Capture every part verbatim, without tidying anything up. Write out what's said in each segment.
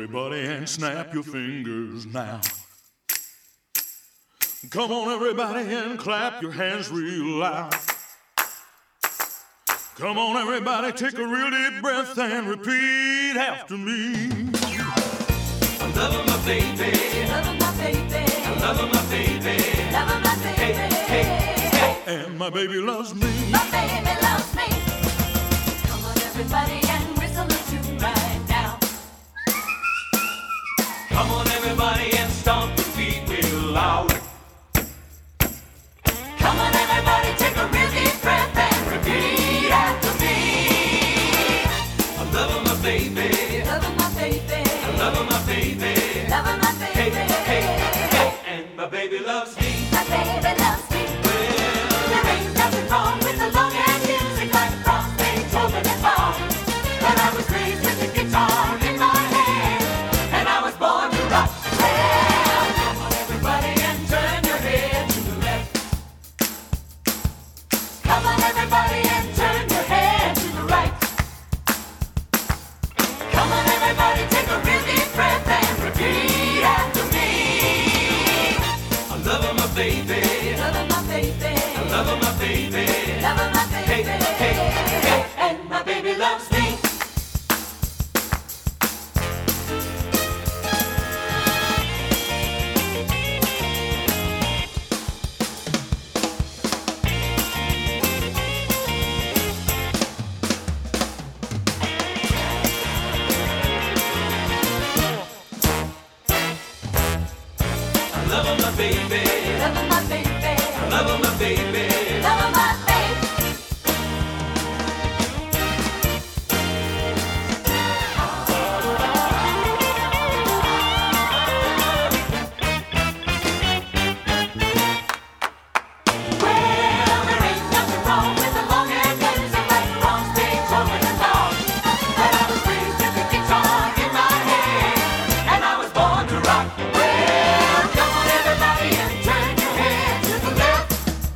everybody, and snap your fingers now. Come on, everybody, and clap your hands real loud. Come on, everybody, take a real deep breath and repeat after me. I'm loving my baby, Loving my baby, I'm loving my baby, loving my baby. Hey, hey, hey. And my baby loves me. My baby loves me. Come on, everybody, and whistle a tune right now. Come on, everybody, and stomp your feet real loud. Come on, everybody, take a real deep breath and repeat after me. I'm loving my baby, Loving my baby, I'm loving my baby, loving my hey, baby. hey, hey. And my baby loves me. My baby loves me. Well, There ain't nothing wrong with the long-hand music like Brahms, Beethoven, and Bach. But I was raised with the guitar in my hand, and I was born to rock. Well, come on, everybody, and turn your head to the left. Come on, everybody, and turn your head to the right. Come on, everybody, take a real deep breath and repeat after me. I'm loving my baby, Loving my baby, I'm loving my baby, loving my hey, baby, hey, hey. And my baby loves me. I'm loving my baby, loving my baby, I'm loving my baby. loving my baby. Well, there ain't nothing wrong with the long-hand music like Brahms, Beethoven, and Bach. But I was raised with the guitar in my hand, and I was born to rock. Well, come on, everybody, and turn your head to the left.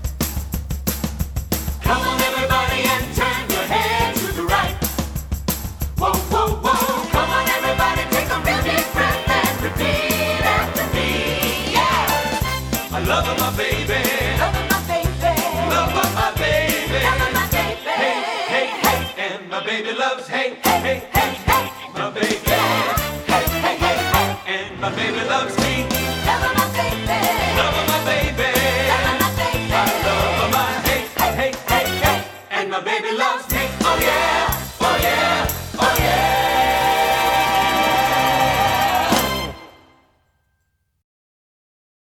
Come on, everybody, and turn your head to the right. Whoa, whoa, whoa. Come on, everybody, take a real deep breath and repeat after me. Yeah. I love my baby, Loving my baby, love my baby. loving my baby. Hey, hey, hey, and my baby loves, hey, hey, hey, hey. my baby. Hey, hey, hey, hey, and my baby loves me. Loving my baby, Love my baby. loving my baby. I love my, hey, hey, hey, hey, and my baby loves me. Oh yeah.